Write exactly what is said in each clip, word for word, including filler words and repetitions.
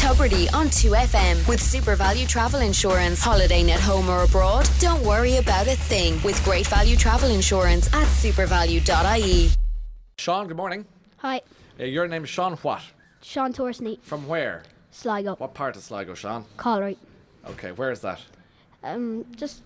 Tubridy on two F M with Super Value Travel Insurance. Holidaying at home or abroad? Don't worry about a thing with Great Value Travel Insurance at supervalue dot I E. Sean, good morning. Hi, Uh, your name is Sean what? Sean Torsney, From where? Sligo, What part of Sligo, Sean? Collery. Okay, where is that? Um, just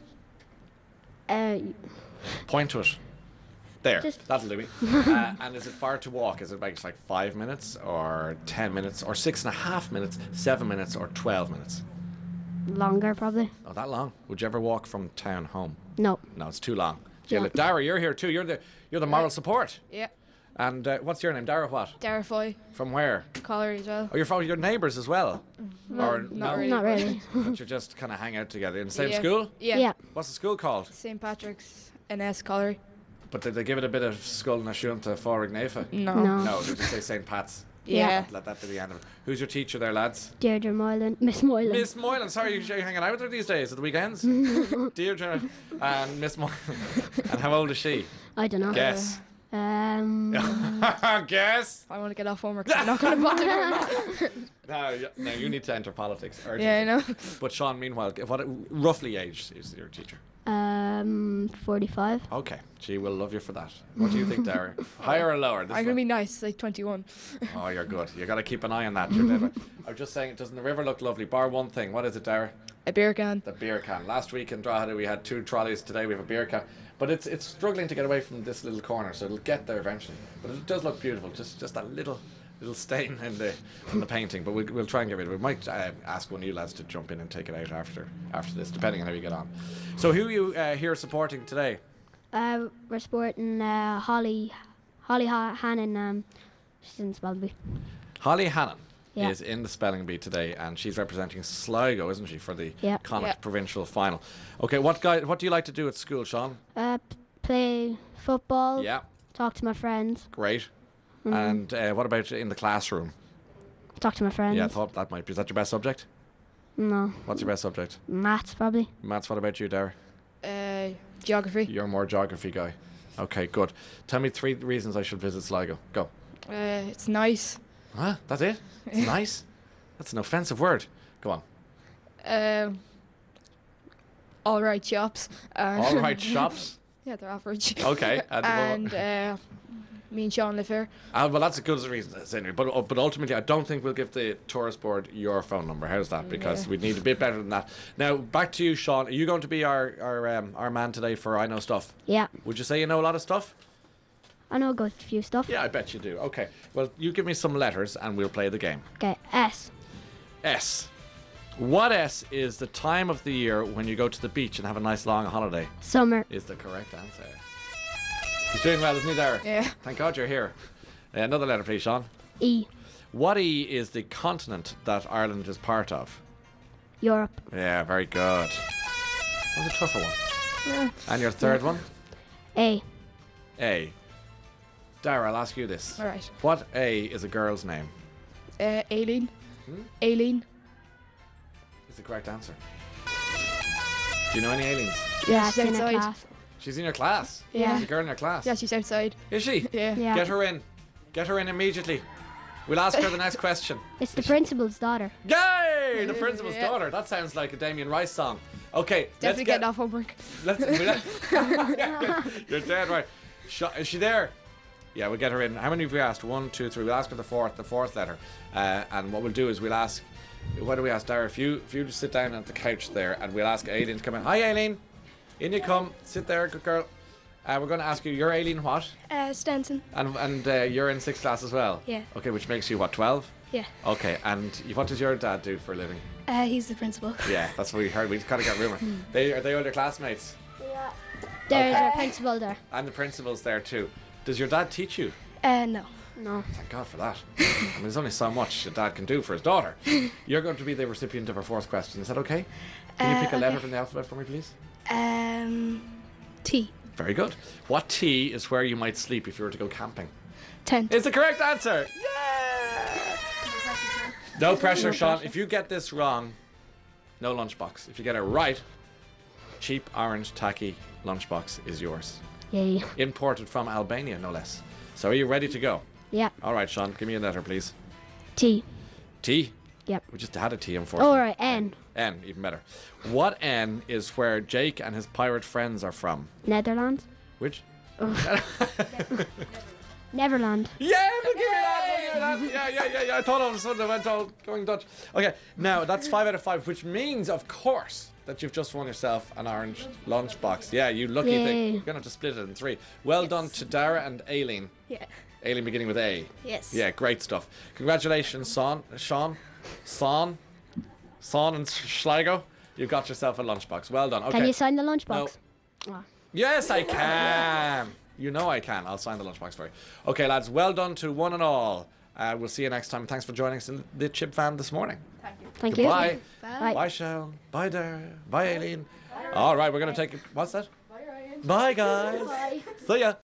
uh, Point to it. There, Just- that'll do me. uh, and is it far to walk? Is it like, like five minutes or ten minutes or six and a half minutes, seven minutes or twelve minutes? longer probably. Oh, that long? Would you ever walk from town home? No, No, it's too long. Yeah. Yeah. Dara, you're here too. You're the you're the moral support. Yeah, And uh, what's your name? Dara what? Dara Foy, From where? Collery as well. Oh, you're from your neighbours as well? or not no? really. not really. But you just kind of hang out together in the same Yeah. school? Yeah. Yeah. What's the school called? Saint Patrick's N S Collery. But did they give it a bit of skull na shunta for Ignafa? No. No. No, did you say Saint Pat's? Yeah. Let that be the end of it. Who's your teacher there, lads? Deirdre Moylan, Miss Moylan. Miss Moylan. Sorry, you're hanging out with her these days at the weekends? Deirdre and Miss Moylan. And how old is she? I don't know. Guess. Um, Guess. I want to get off homework. I'm not going to bother her. No, y- no, you need to enter politics. urgently. Yeah, I know. But Sean, meanwhile, what roughly age is your teacher? um, forty-five. Okay, she will love you for that. What do you think, Dara? Higher or lower? This I'm going one? to be nice, like twenty-one. Oh, you're good. You got to keep an eye on that. You're dead right. I'm just saying, doesn't the river look lovely? Bar one thing. What is it, Dara? A beer can. The beer can. Last week in Drogheda we had two trolleys. Today we have a beer can. But it's it's struggling to get away from this little corner, so it'll get there eventually. But it does look beautiful. Just just that little little stain in the in the painting. But we'll, we'll try and get rid of it. We might uh, ask one of you lads to jump in and take it out after after this, depending on how you get on. So who are you uh, here supporting today? Uh, we're sporting uh, Holly, Holly ha- Hannon. Um, she's in Spelby. Holly Hannon Yeah. is in the spelling bee today, and she's representing Sligo, isn't she, for the Yeah. Connacht Yeah. provincial final. Okay, what guy? What do you like to do at school, Sean? Uh, p- play football. Yeah, Talk to my friends. great. Mm-hmm. And uh, what about in the classroom? Talk to my friends. Yeah, I thought that might be. Is that your best subject? No, What's your best subject? maths probably. Maths, what about you, Dara? Uh, geography. You're more geography guy. Okay, good. Tell me three reasons I should visit Sligo. Go. Uh, it's nice. Huh? That's it? It's nice? That's an offensive word. Go on. Um, all right shops. And All right, shops. Yeah, they're average. Okay. And, And uh, me and Sean live here. uh, well, that's a good reason, anyway. But, uh, but ultimately, I don't think we'll give the tourist board your phone number. How's that? Because Yeah. we need a bit better than that. Now, back to you, Sean. Are you going to be our our, um, our man today for I Know Stuff? Yeah, Would you say you know a lot of stuff? I know a good few stuff. Yeah, I bet you do. Okay. Well, you give me some letters and we'll play the game. Okay, S. S. What S is the time of the year when you go to the beach and have a nice long holiday? Summer. Is the correct answer. He's doing well, isn't he, Dara? Yeah. Thank God you're here. Uh, another letter, please, Sean. E. What E is the continent that Ireland is part of? Europe. Yeah, very good. That was a tougher one. Yeah. And your third one? A. A. Dara, I'll ask you this. All right. What A is a girl's name? Uh, Aileen. Hmm? Aileen. Is the correct answer. Do you know any aliens? Yeah, she's it's in a outside. class. She's in your class. Yeah. She's a girl in your class. Yeah, she's outside. Is she? Yeah. Yeah. Get her in. Get her in immediately. We'll ask her the next question. It's the principal's daughter. Yay! The principal's Yeah. daughter. That sounds like a Damien Rice song. Okay, Definitely let's get. getting off homework. Let's, we'll- You're dead right. Sh- is she there? Yeah, we'll get her in. How many have we asked? One, two, three. We'll ask her the fourth, the fourth letter. Uh, and what we'll do is we'll ask. What do we ask, Dara? If you if you just sit down at the couch there, and we'll ask Aileen to come in. Hi, Aileen. In you come. Sit there, good girl. Uh, we're going to ask you. You're Aileen what? Uh, Stenson. And and uh, you're in sixth class as well. Yeah. Okay, which makes you what? Twelve. Yeah. Okay, and what does your dad do for a living? Uh, he's the principal. Yeah, that's what we heard. We kind of got rumour. They are they all your classmates, There's Okay. our principal there. and the principal's there too. Does your dad teach you? Uh, no. No. Thank God for that. I mean, there's only so much your dad can do for his daughter. You're going to be the recipient of our fourth question. Is that okay? Can you Uh, pick a letter okay. from the alphabet for me, please? Um, T. Very good. What T is where you might sleep if you were to go camping? Tent. Is the correct answer. Yeah! No pressure, Sean. If you get this wrong, no lunchbox. If you get it right, cheap orange tacky lunchbox is yours. Yay. Imported from Albania, no less. So are you ready to go? Yeah. All right, Sean, give me a letter, please. T. T. Yep. We just had a T, unfortunately. All right, N. N, even better. What N is where Jake and his pirate friends are from? Netherlands. Which? Neverland. Yeah, we'll give you that, we'll give you that. Yeah, yeah, yeah, yeah. I thought all of a sudden I went all going Dutch. Okay, now that's five out of five, which means, of course, that you've just won yourself an orange lunchbox. Yeah, you lucky Yay. thing. You're going to have to split it in three. Well Yes. done to Dara and Aileen. Yeah. Aileen beginning with A. Yes. Yeah, great stuff. Congratulations, Son, Sean, Son, Son and Schleigo. You got yourself a lunchbox. Well done. Okay. Can you sign the lunchbox? Oh. Yes, I can. You know I can. I'll sign the lunchbox for you. Okay, lads, well done to one and all. Uh, we'll see you next time. Thanks for joining us in the Chip Fam this morning. Thank Goodbye. you. Bye. Bye, Shell. Bye, Dara. Bye, Aileen. All right, we're going to take it. What's that? Bye, guys. See ya.